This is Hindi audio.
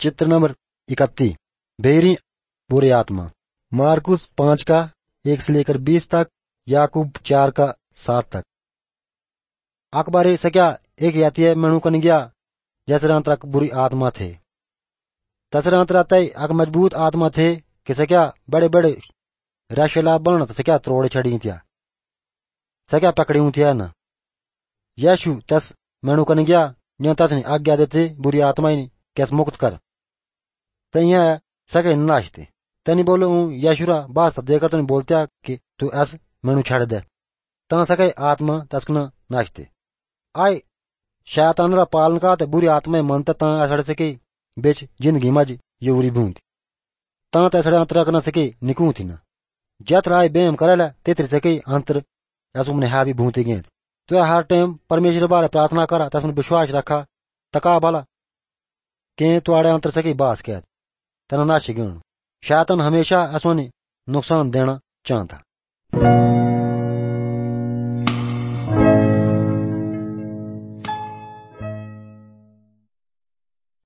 चित्र नंबर 31। बेरी बुरी आत्मा। मार्कुस 5 का 1 से लेकर 20 तक, याकूब 4 का 7 तक। अकबारे से क्या एक याती मेणु कन गया जैसे तक बुरी आत्मा थे। तसरा तय अक मजबूत आत्मा थे कि से क्या बड़े बड़े रशला बन से क्या त्रोड़ छड़ी थिया, से क्या पकड़ी थिया न। यशु तस मेणु कन गया न्यो तस ने आज्ञा देते बुरी आत्मा कैस मुक्त कर। तैया सके नाचते तनी बोलो यशुरा बास देकर तनी बोलत्या कि तू ऐस मेनू छड़ दे। ता सके आत्मा तस्कना नाचते आए शैतान रा पालन का ते बुरी आत्मा मनता ता असड़ सके बेच जिंदगी मज यूरी भूंती ता तसड़े अंतर करना सके निकू थी ना। जत राय बेम करे तेतरी सके अंतर ऐसु मने है भी भूंती गए। तो हर टाइम परमेश्वर बारे प्रार्थना करा तसमें विश्वास रखा तका भला के तुआड़े अंतर सके बास कह तना नाशी गण। शैतान हमेशा असोने नुकसान देना चाहता।